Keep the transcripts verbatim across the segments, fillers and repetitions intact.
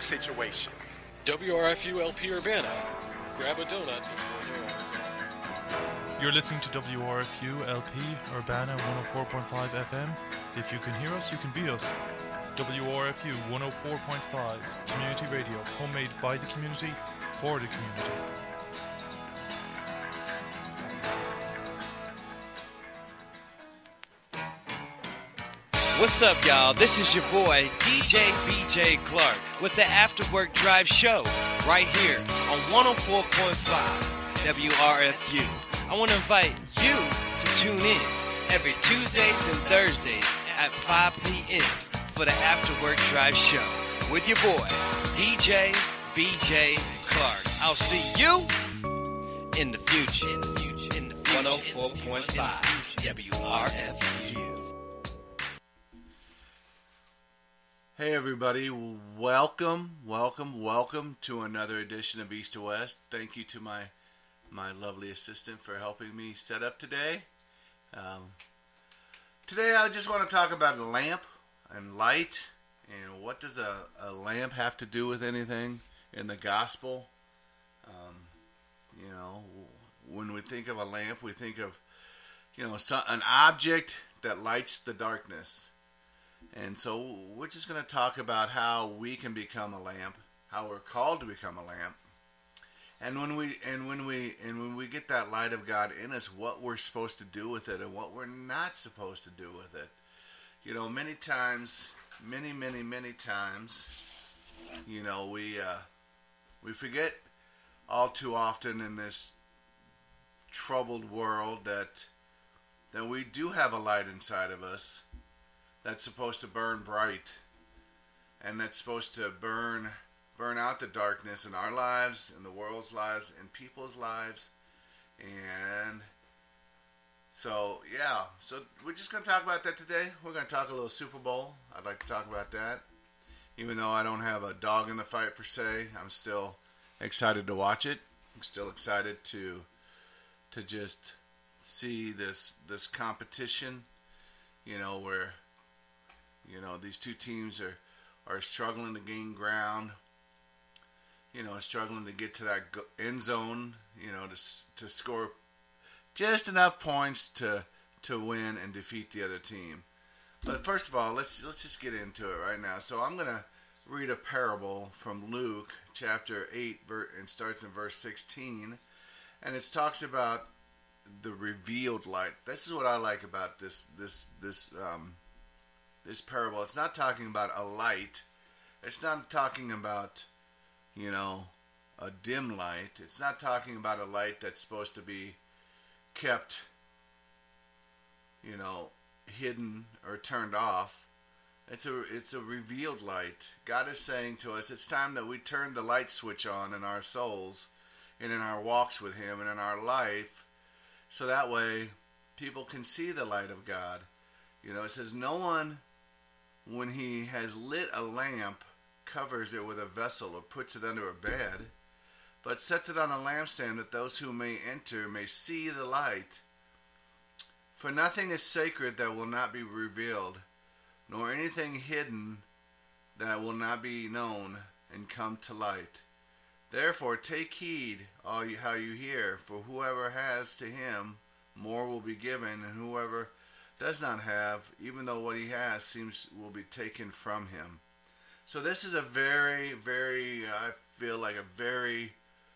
situation. W R F U L P Urbana. Grab a donut before you're on. You're listening to W R F U L P Urbana one oh four point five F M. If you can hear us, you can be us. W R F U one oh four point five, Community Radio, homemade by the community, for the community. What's up, y'all? This is your boy, D J B J Clark, with the After Work Drive Show, right here on one oh four point five W R F U. I want to invite you to tune in every Tuesdays and Thursdays at five p.m. for the After Work Drive Show with your boy, D J B J Clark. I'll see you in the future. In the future. In the future. one oh four point five W R F U. Hey everybody, welcome, welcome, welcome to another edition of East to West. Thank you to my my lovely assistant for helping me set up today. Um, today I just want to talk about a lamp and light, and what does a, a lamp have to do with anything in the gospel? Um, you know, when we think of a lamp, we think of, you know, some, an object that lights the darkness. And so we're just going to talk about how we can become a lamp, how we're called to become a lamp, and when we and when we and when we get that light of God in us, what we're supposed to do with it and what we're not supposed to do with it. You know, many times, many, many, many times, you know, we uh, we forget all too often in this troubled world that that we do have a light inside of us that's supposed to burn bright, and that's supposed to burn burn out the darkness in our lives, in the world's lives, in people's lives. And so, yeah, so we're just going to talk about that today. We're going to talk a little Super Bowl. I'd like to talk about that. Even though I don't have a dog in the fight per se, I'm still excited to watch it. I'm still excited to to just see this this competition, you know, where You know, these two teams are, are struggling to gain ground, you know, struggling to get to that end zone, you know, to to score just enough points to to win and defeat the other team. But first of all, let's let's just get into it right now. So I'm going to read a parable from Luke chapter eight, and starts in verse sixteen, and it talks about the revealed light. This is what I like about this this this um This parable. It's not talking about a light. It's not talking about, you know, a dim light. It's not talking about a light that's supposed to be kept, you know, hidden or turned off. It's a it's a revealed light. God is saying to us, it's time that we turn the light switch on in our souls and in our walks with Him and in our life, so that way people can see the light of God. You know, it says, no one, when he has lit a lamp, covers it with a vessel or puts it under a bed, but sets it on a lampstand that those who may enter may see the light. For nothing is sacred that will not be revealed, nor anything hidden that will not be known and come to light. Therefore take heed all you, how you hear, for whoever has, to him more will be given, and whoever does not have, even though what he has seems will be taken from him. So this is a very, very, I feel like a very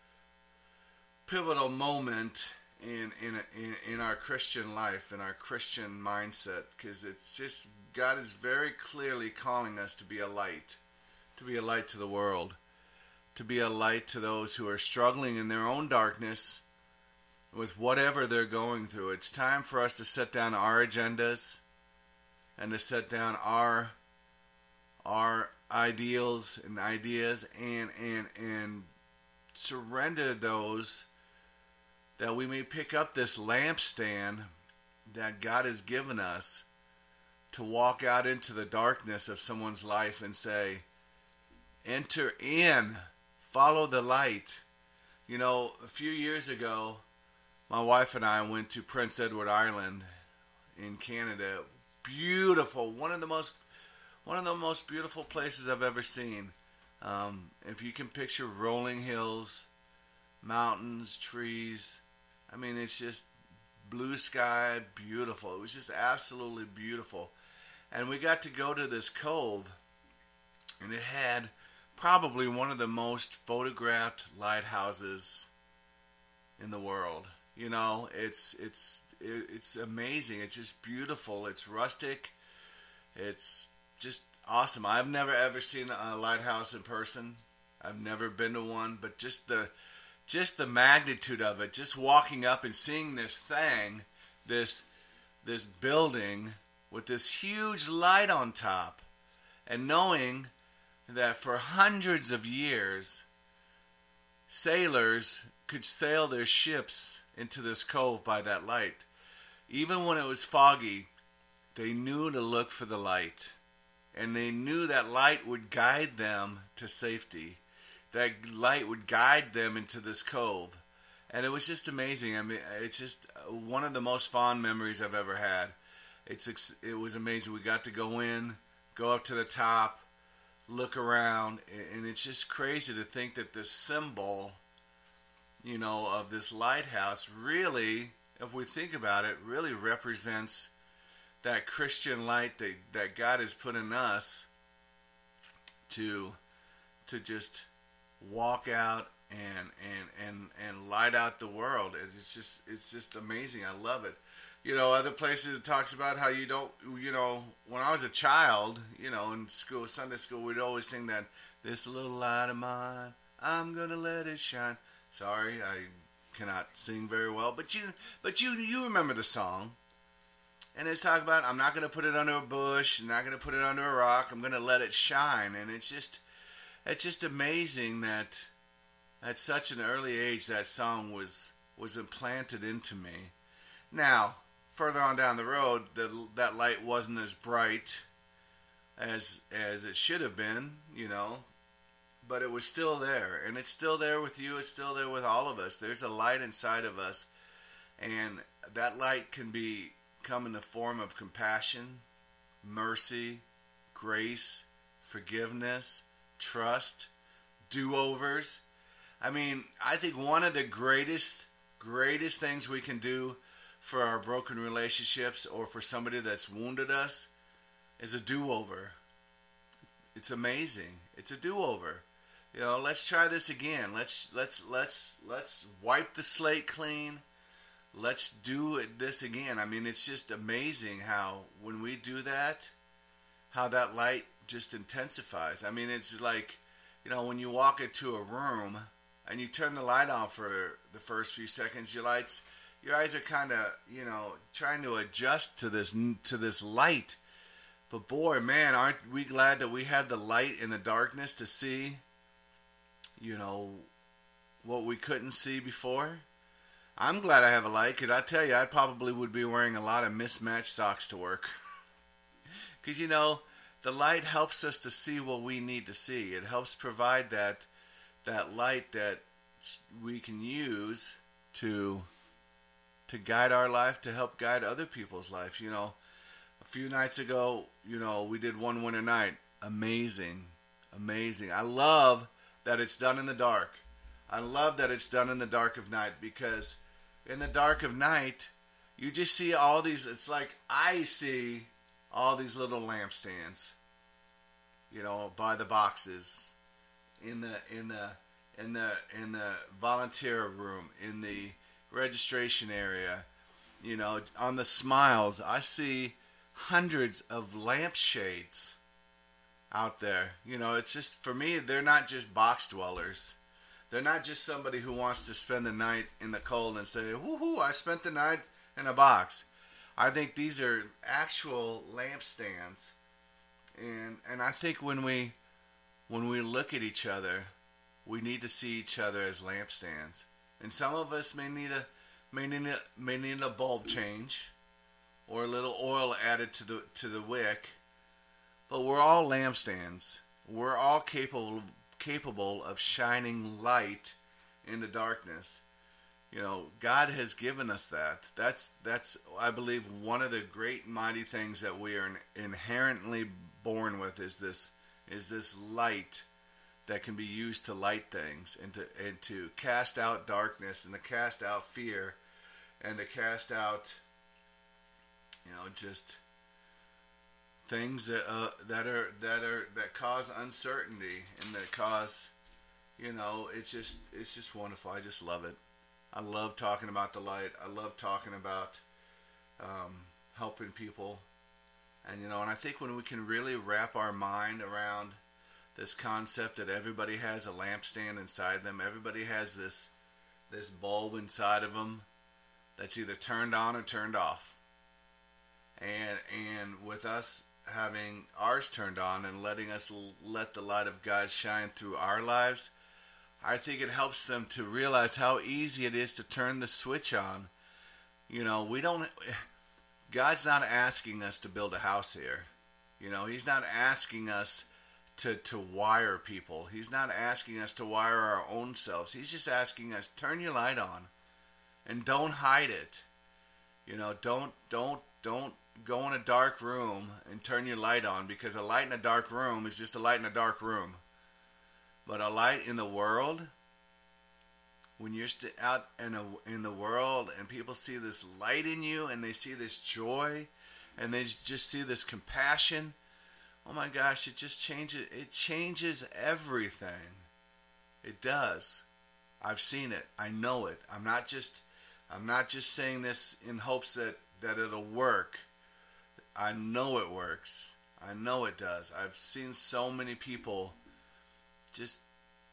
pivotal moment in in in, in our Christian life, in our Christian mindset, because it's just, God is very clearly calling us to be a light, to be a light to the world, to be a light to those who are struggling in their own darkness with whatever they're going through. It's time for us to set down our agendas and to set down our our ideals and ideas and and and surrender those, that we may pick up this lampstand that God has given us to walk out into the darkness of someone's life and say, enter in, follow the light. You know, a few years ago, my wife and I went to Prince Edward Island in Canada. Beautiful, one of the most, one of the most beautiful places I've ever seen. Um, if you can picture rolling hills, mountains, trees, I mean, it's just blue sky, beautiful. It was just absolutely beautiful. And we got to go to this cove, and it had probably one of the most photographed lighthouses in the world. You know, it's it's it's amazing. It's just beautiful. It's rustic. It's just awesome. I've never ever seen a lighthouse in person. I've never been to one, but just the just the magnitude of it, just walking up and seeing this thing, this this building with this huge light on top, and knowing that for hundreds of years sailors could sail their ships into this cove by that light. Even when it was foggy, they knew to look for the light. And they knew that light would guide them to safety. That light would guide them into this cove. And it was just amazing. I mean, it's just one of the most fond memories I've ever had. It's It was amazing. We got to go in, go up to the top, look around, and it's just crazy to think that this symbol, you know, of this lighthouse really, if we think about it, really represents that Christian light that, that God has put in us to to just walk out and and and and light out the world. It's just it's just amazing. I love it. You know, other places it talks about how you don't, you know, when I was a child, you know, in school, Sunday school, we'd always sing that, this little light of mine, I'm gonna let it shine. Sorry, I cannot sing very well, but you, but you, you remember the song. And it's talking about, I'm not going to put it under a bush, I'm not going to put it under a rock, I'm going to let it shine. And it's just, it's just amazing that at such an early age that song was, was implanted into me. Now, further on down the road, the, that light wasn't as bright as, as it should have been, you know, but it was still there. And it's still there with you, it's still there with all of us. There's a light inside of us, and that light can be come in the form of compassion, mercy, grace, forgiveness, trust, do-overs. I mean, I think one of the greatest, greatest things we can do for our broken relationships or for somebody that's wounded us is a do-over. It's amazing. It's a do-over. You know, let's try this again. Let's let's let's let's wipe the slate clean. Let's do this again. I mean, it's just amazing how when we do that, how that light just intensifies. I mean, it's like, you know, when you walk into a room and you turn the light on for the first few seconds, your lights, your eyes are kind of, you know, trying to adjust to this to this light. But boy, man, aren't we glad that we have the light in the darkness to see, you know, what we couldn't see before? I'm glad I have a light, because I tell you, I probably would be wearing a lot of mismatched socks to work. Because, you know, the light helps us to see what we need to see. It helps provide that that light that we can use to to guide our life, to help guide other people's life. You know, a few nights ago, you know, we did One Winter Night. Amazing. Amazing. I love that it's done in the dark. I love that it's done in the dark of night, because in the dark of night, you just see all these, it's like I see all these little lampstands, you know, by the boxes, in the, in the, in the, in the volunteer room, in the registration area, you know, on the smiles, I see hundreds of lampshades out there. You know, it's just, for me, they're not just box dwellers. They're not just somebody who wants to spend the night in the cold and say, woohoo, I spent the night in a box. I think these are actual lampstands. And and I think when we when we look at each other, we need to see each other as lampstands. And some of us may need a may need a, may need a bulb change or a little oil added to the to the wick. But we're all lampstands. We're all capable of capable of shining light in the darkness. You know, God has given us that. That's, that's I believe, one of the great mighty things that we are inherently born with is this, is this light that can be used to light things and to and to cast out darkness and to cast out fear and to cast out, you know, just things that uh, that are that are that cause uncertainty and that cause, you know, it's just it's just wonderful. I just love it. I love talking about the light. I love talking about um, helping people, and you know, and I think when we can really wrap our mind around this concept that everybody has a lampstand inside them, everybody has this this bulb inside of them that's either turned on or turned off, and and with us having ours turned on and letting us l- let the light of God shine through our lives, I think it helps them to realize how easy it is to turn the switch on. You know, we don't, God's not asking us to build a house here. You know, He's not asking us to, to wire people. He's not asking us to wire our own selves. He's just asking us, turn your light on and don't hide it. You know, don't, don't, don't go in a dark room and turn your light on, because a light in a dark room is just a light in a dark room. But a light in the world, when you're st- out in, a, in the world and people see this light in you and they see this joy and they just see this compassion, oh my gosh, it just changes, it changes everything. It does. I've seen it. I know it. I'm not just, I'm not just saying this in hopes that, that it'll work. I know it works. I know it does. I've seen so many people just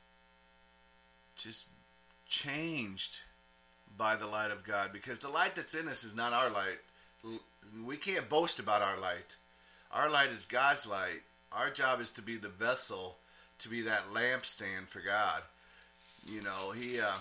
just changed by the light of God, because the light that's in us is not our light. We can't boast about our light. Our light is God's light. Our job is to be the vessel, to be that lampstand for God. You know, he uh,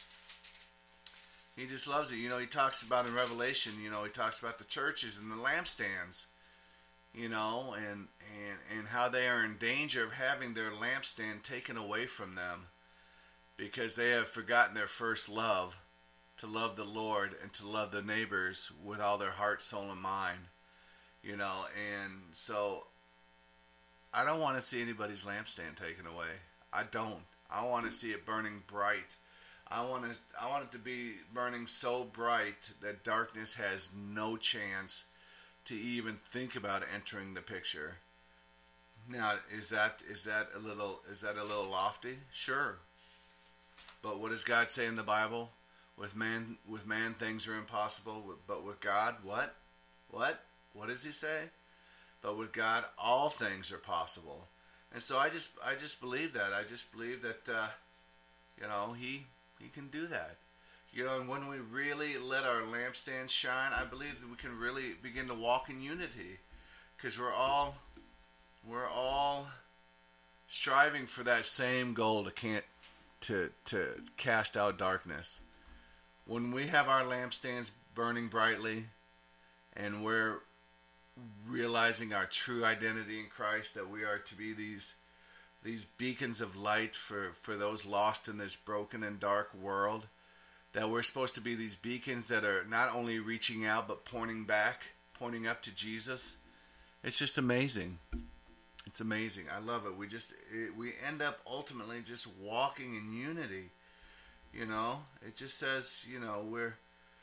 he just loves it. You know, he talks about in Revelation, you know, he talks about the churches and the lampstands, you know, and, and, and how they are in danger of having their lampstand taken away from them because they have forgotten their first love, to love the Lord and to love their neighbors with all their heart, soul, and mind, you know. And so I don't want to see anybody's lampstand taken away. I don't. I want to see it burning bright. I want to. I want it to be burning so bright that darkness has no chance to even think about entering the picture. Now, is that is that a little is that a little lofty? Sure. But what does God say in the Bible? With man, with man, things are impossible. But with God, what? What? What does He say? But with God, all things are possible. And so I just, I just believe that. I just believe that, uh, you know, He, He can do that. You know, and when we really let our lampstand shine, I believe that we can really begin to walk in unity, because we're all, we're all striving for that same goal to can't, to to cast out darkness. When we have our lampstands burning brightly, and we're realizing our true identity in Christ, that we are to be these these beacons of light for, for those lost in this broken and dark world, that we're supposed to be these beacons that are not only reaching out but pointing back, pointing up to Jesus. It's just amazing. It's amazing. I love it. We just it, we end up ultimately just walking in unity. You know, it just says, you know, we're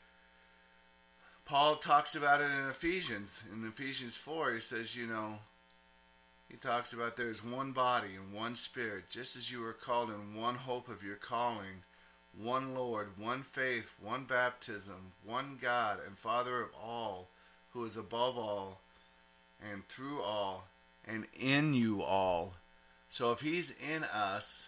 Paul talks about it in Ephesians. In Ephesians four, he says, you know, he talks about there's one body and one spirit, just as you were called in one hope of your calling, one Lord, one faith, one baptism, one God and Father of all, who is above all and through all and in you all. So if He's in us,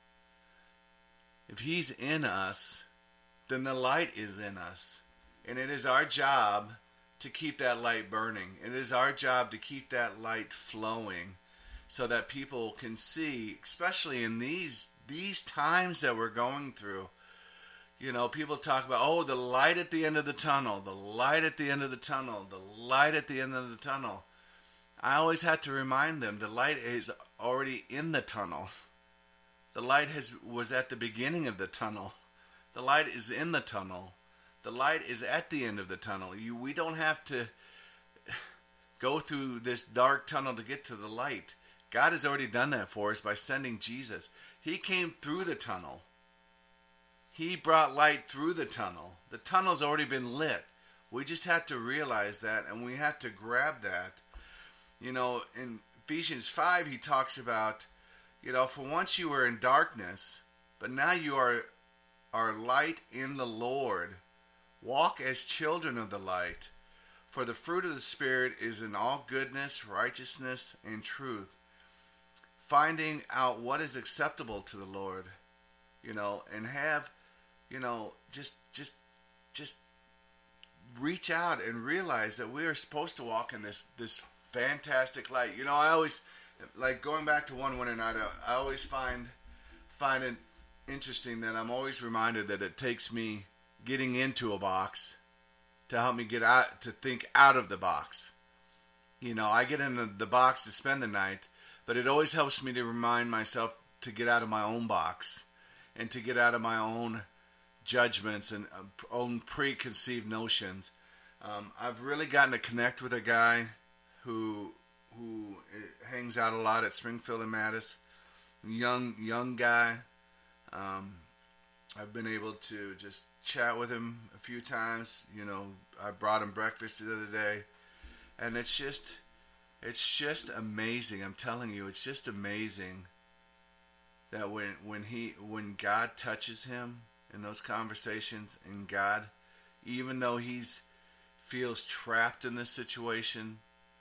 if He's in us, then the light is in us. And it is our job to keep that light burning. It is our job to keep that light flowing so that people can see, especially in these these times that we're going through. You know, people talk about, oh, the light at the end of the tunnel, the light at the end of the tunnel, the light at the end of the tunnel. I always have to remind them the light is already in the tunnel. The light has was at the beginning of the tunnel. The light is in the tunnel. The light is at the end of the tunnel. You, we don't have to go through this dark tunnel to get to the light. God has already done that for us by sending Jesus. He came through the tunnel. He brought light through the tunnel. The tunnel's already been lit. We just have to realize that, and we have to grab that. You know, in Ephesians five, he talks about, you know, for once you were in darkness, but now you are, are light in the Lord. Walk as children of the light. For the fruit of the Spirit is in all goodness, righteousness, and truth. Finding out what is acceptable to the Lord, you know, and have, you know, just, just, just reach out and realize that we are supposed to walk in this, this fantastic light. You know, I always, like going back to one winter night, I, I always find, find it interesting that I'm always reminded that it takes me getting into a box to help me get out, to think out of the box. You know, I get in the, the box to spend the night, but it always helps me to remind myself to get out of my own box and to get out of my own judgments and uh, own preconceived notions. Um, I've really gotten to connect with a guy who who hangs out a lot at Springfield and Mattis. Young young guy. Um, I've been able to just chat with him a few times. You know, I brought him breakfast the other day, and it's just, it's just amazing. I'm telling you, it's just amazing that when when he when God touches him in those conversations, and God, even though he's feels trapped in this situation,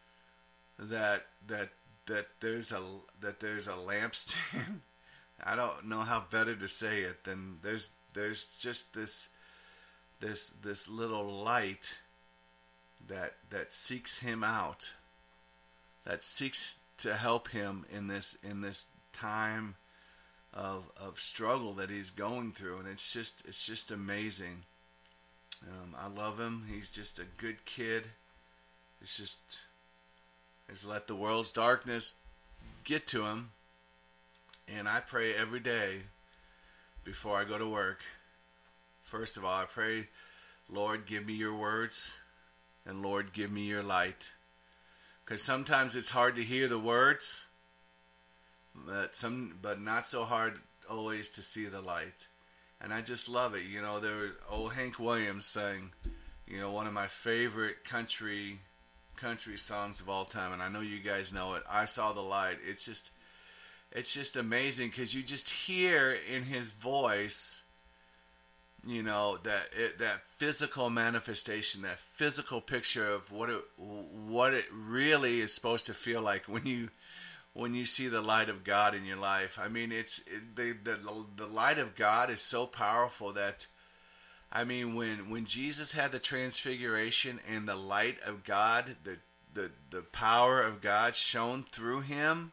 that that that there's a that there's a lampstand. I don't know how better to say it than there's there's just this this this little light that that seeks him out, that seeks to help him in this in this time of of struggle that he's going through, and it's just it's just amazing. Um, I love him. He's just a good kid. It's just Is let the world's darkness get to him. And I pray every day before I go to work. First of all, I pray, Lord, give me your words. And Lord, give me your light. Because sometimes it's hard to hear the words. But some, but not so hard always to see the light. And I just love it. You know, there was old Hank Williams sang, you know, one of my favorite country country songs of all time, and I know you guys know it. I Saw the Light. It's just, it's just amazing because you just hear in his voice, you know, that it, that physical manifestation, that physical picture of what it what it really is supposed to feel like when you when you see the light of God in your life. I mean, it's it, the the the light of God is so powerful that. I mean, when, when Jesus had the transfiguration and the light of God, the, the, the power of God shone through him,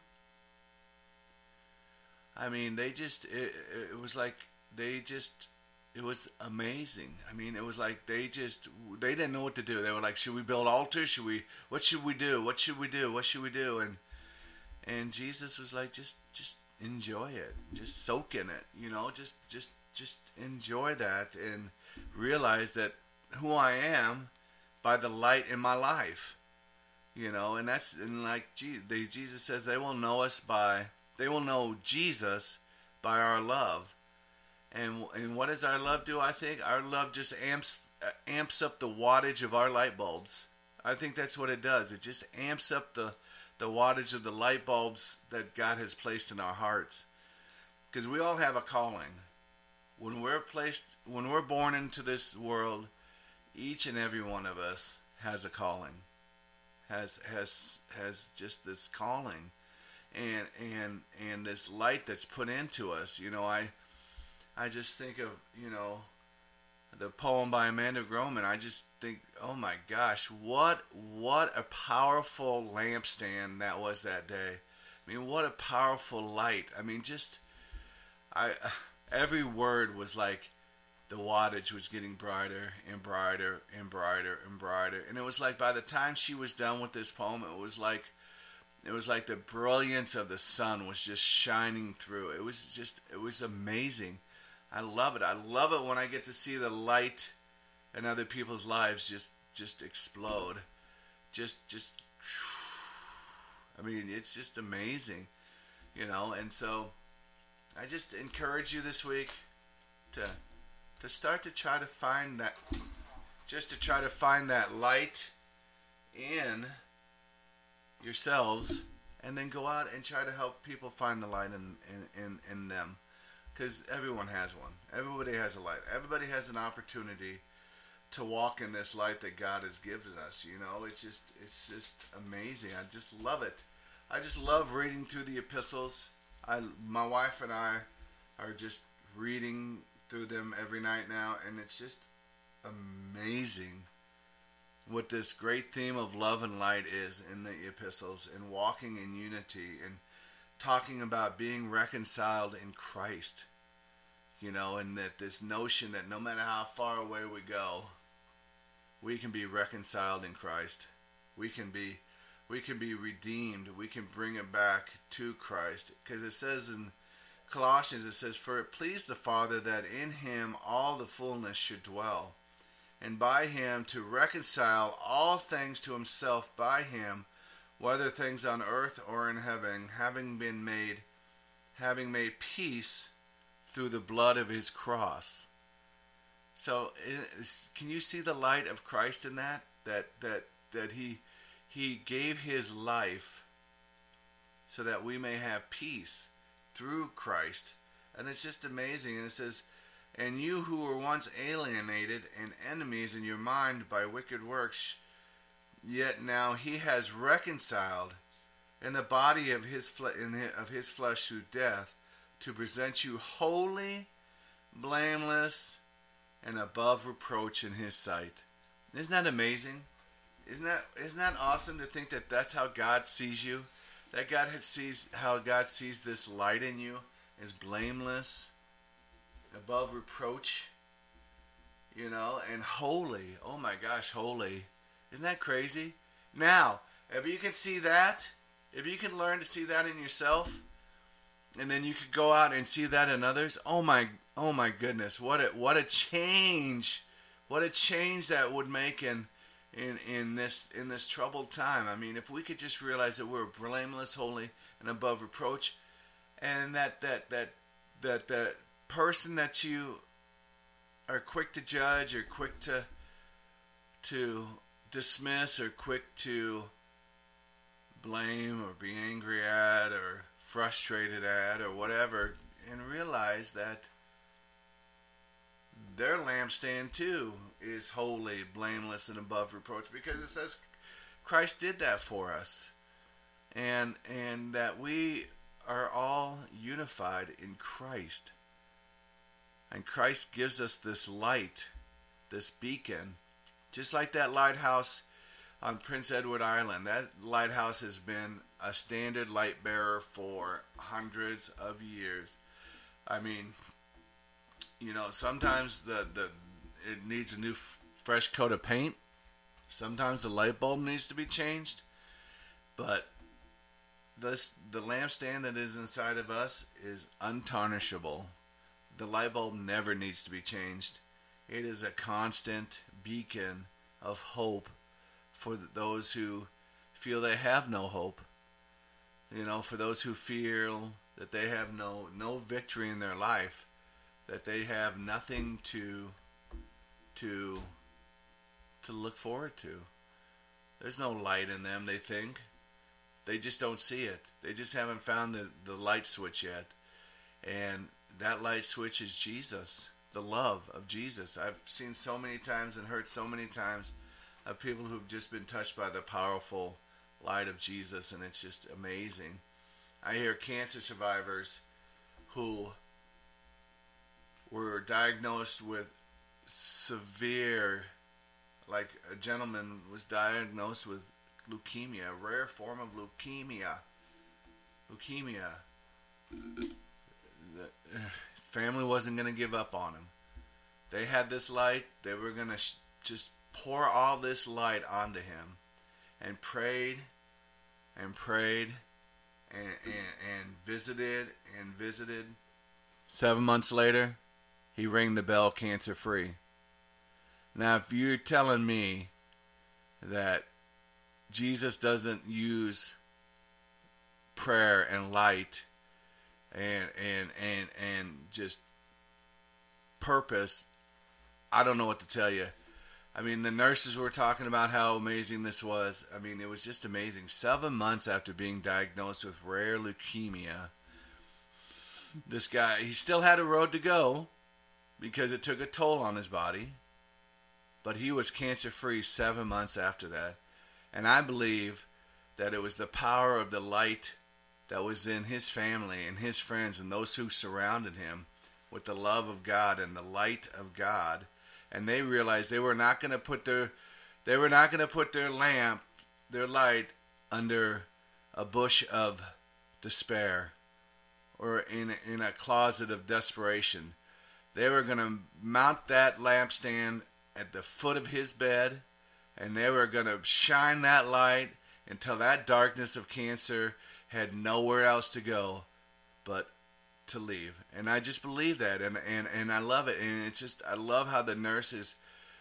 I mean, they just, it, it was like, they just, it was amazing. I mean, it was like they just, they didn't know what to do. They were like, should we build altars? Should we, what should we do? What should we do? What should we do? And, and Jesus was like, just, just enjoy it. Just soak in it, you know, just, just, just enjoy that and realize that who I am by the light in my life, you know, and that's, and like they, Jesus says they will know us by, they will know Jesus by our love. And and what does our love do? I think our love just amps amps up the wattage of our light bulbs. I think that's what it does. It just amps up the, the wattage of the light bulbs that God has placed in our hearts. Because we all have a calling. When we're placed, when we're born into this world, each and every one of us has a calling, has has has just this calling, and and and this light that's put into us. You know, I I just think of, you know, the poem by Amanda Groman. I just think, oh my gosh, what what a powerful lampstand that was that day. I mean, what a powerful light. I mean, just I. Every word was like the wattage was getting brighter and brighter and brighter and brighter. And it was like by the time she was done with this poem, it was like it was like the brilliance of the sun was just shining through. It was just, it was amazing. I love it. I love it when I get to see the light in other people's lives just, just explode. Just, just I mean, it's just amazing, you know. And so I just encourage you this week to to start to try to find that, just to try to find that light in yourselves, and then go out and try to help people find the light in in, in, in them. Because everyone has one. Everybody has a light. Everybody has an opportunity to walk in this light that God has given us. You know, it's just it's just amazing. I just love it. I just love reading through the epistles. I, my wife and I are just reading through them every night now, and it's just amazing what this great theme of love and light is in the epistles, and walking in unity, and talking about being reconciled in Christ, you know, and that this notion that no matter how far away we go, we can be reconciled in Christ. We can be, we can be redeemed. We can bring it back to Christ, because it says in Colossians, it says, "For it pleased the Father that in Him all the fullness should dwell, and by Him to reconcile all things to Himself by Him, whether things on earth or in heaven, having been made, having made peace through the blood of His cross." So, can you see the light of Christ in that? That that that He He gave His life so that we may have peace through Christ, and it's just amazing. And it says, "And you who were once alienated and enemies in your mind by wicked works, yet now He has reconciled in the body of his, fle- in his, of his flesh through death, to present you holy, blameless, and above reproach in His sight." Isn't that amazing? Isn't that isn't that awesome to think that that's how God sees you? That God sees how God sees this light in you is blameless, above reproach, you know, and holy. Oh my gosh, holy. Isn't that crazy? Now, if you can see that, if you can learn to see that in yourself, and then you could go out and see that in others, oh my, oh my goodness, what a what a change, what a change that would make in in in this in this troubled time. I mean, if we could just realize that we're blameless, holy, and above reproach, and that that that that that person that you are quick to judge, or quick to to dismiss, or quick to blame, or be angry at, or frustrated at, or whatever, and realize that their lampstand too is holy, blameless, and above reproach, because it says Christ did that for us, and and that we are all unified in Christ, and Christ gives us this light, this beacon, just like that lighthouse on Prince Edward Island. That lighthouse has been a standard light bearer for hundreds of years. I mean, you know, sometimes the, the it needs a new f- fresh coat of paint. Sometimes the light bulb needs to be changed. But this the lampstand that is inside of us is untarnishable. The light bulb never needs to be changed. It is a constant beacon of hope for those who feel they have no hope. You know, for those who feel that they have no no victory in their life, that they have nothing to to to look forward to. There's no light in them, they think. They just don't see it. They just haven't found the, the light switch yet. And that light switch is Jesus, the love of Jesus. I've seen so many times and heard so many times of people who've just been touched by the powerful light of Jesus, and it's just amazing. I hear cancer survivors who were diagnosed with severe, like a gentleman was diagnosed with leukemia, a rare form of leukemia. Leukemia. The, his family wasn't going to give up on him. They had this light. They were going to sh- just pour all this light onto him, and prayed and prayed and, and, and visited and visited. Seven months later, he rang the bell cancer free. Now, if you're telling me that Jesus doesn't use prayer and light and and and and just purpose. I don't know what to tell you. I mean, the nurses were talking about how amazing this was. I mean, it was just amazing. Seven months after being diagnosed with rare leukemia, this guy, he still had a road to go because it took a toll on his body, but he was cancer-free seven months after that. And I believe that it was the power of the light that was in his family and his friends and those who surrounded him with the love of God and the light of God. And they realized they were not going to put their they were not going to put their lamp, their light, under a bush of despair or in in a closet of desperation. They were going to mount that lampstand at the foot of his bed, and they were going to shine that light until that darkness of cancer had nowhere else to go but to leave. And I just believe that, and, and, and I love it. And it's just, I love how the nurses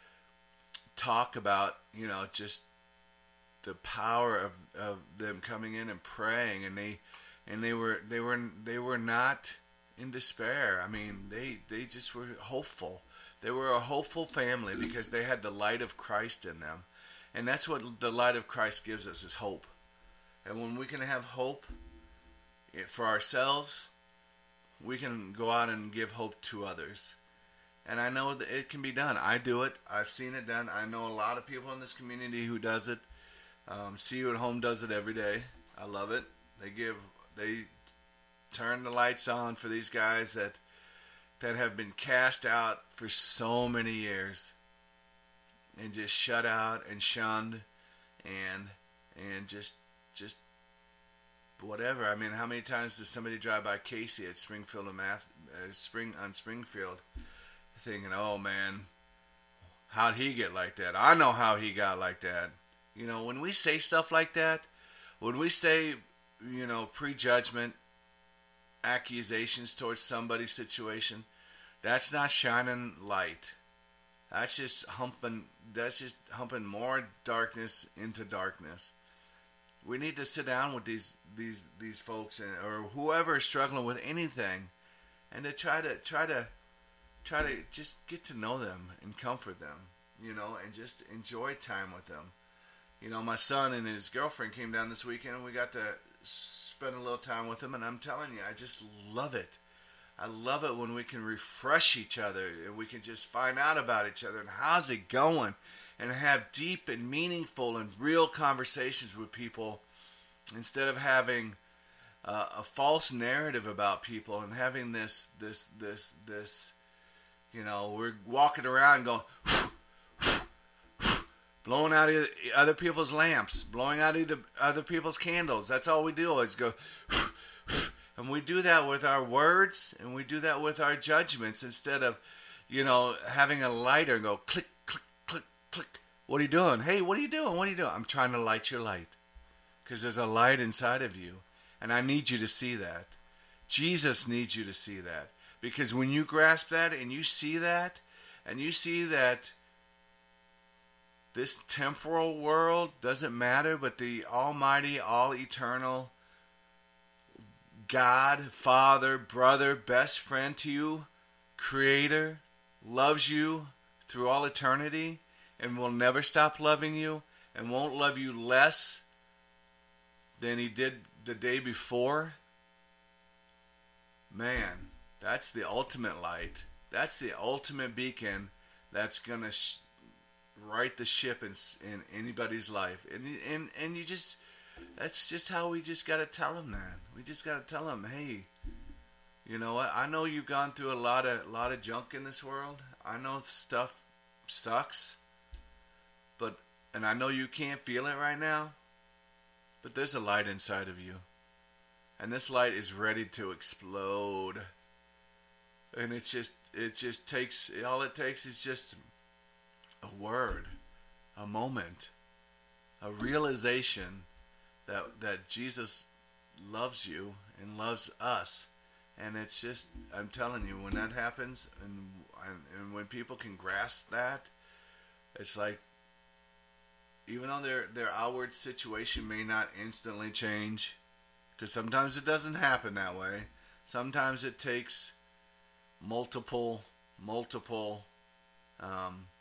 talk about, you know, just the power of, of them coming in and praying, and they and they were they were they were not in despair. I mean, they they just were hopeful. They were a hopeful family because they had the light of Christ in them. And that's what the light of Christ gives us, is hope. And when we can have hope for ourselves, we can go out and give hope to others. And I know that it can be done. I do it. I've seen it done. I know a lot of people in this community who does it. Um, See You at Home does it every day. I love it. They give, they turn the lights on for these guys that that have been cast out for so many years and just shut out and shunned and and just just whatever. I mean, how many times does somebody drive by Casey at Springfield and Math, uh, Spring on Springfield, thinking, "Oh man, how'd he get like that? I know how he got like that." You know, when we say stuff like that, when we say, you know, prejudgment, accusations towards somebody's situation, that's not shining light. That's just humping. That's just humping more darkness into darkness. We need to sit down with these these these folks and, or whoever is struggling with anything, and to try to try to try to just get to know them and comfort them, you know, and just enjoy time with them. You know, my son and his girlfriend came down this weekend, and we got to spend a little time with them. And I'm telling you, I just love it. I love it when we can refresh each other and we can just find out about each other and how's it going, and have deep and meaningful and real conversations with people instead of having uh, a false narrative about people and having this, this, this, this, you know, we're walking around going, blowing out other people's lamps, blowing out either other people's candles. That's all we do is go, and we do that with our words, and we do that with our judgments instead of, you know, having a lighter and go click, click, click, click. What are you doing? Hey, what are you doing? What are you doing? I'm trying to light your light, because there's a light inside of you, and I need you to see that. Jesus needs you to see that, because when you grasp that and you see that, and you see that this temporal world doesn't matter, but the almighty, all-eternal God, Father, brother, best friend to you, Creator, loves you through all eternity and will never stop loving you and won't love you less than He did the day before. Man, that's the ultimate light. That's the ultimate beacon that's going to sh- right the ship in, in anybody's life. And, and, and you just... That's just how we just got to tell them that. We just got to tell them, hey, you know what? I know you've gone through a lot of lot of junk in this world. I know stuff sucks, but and I know you can't feel it right now, but there's a light inside of you, and this light is ready to explode. And it's just it just takes all it takes is just a word, a moment, a realization that that Jesus loves you and loves us. And it's just, I'm telling you, when that happens, and, and and when people can grasp that, it's like, even though their their outward situation may not instantly change, because sometimes it doesn't happen that way. Sometimes it takes multiple, multiple um,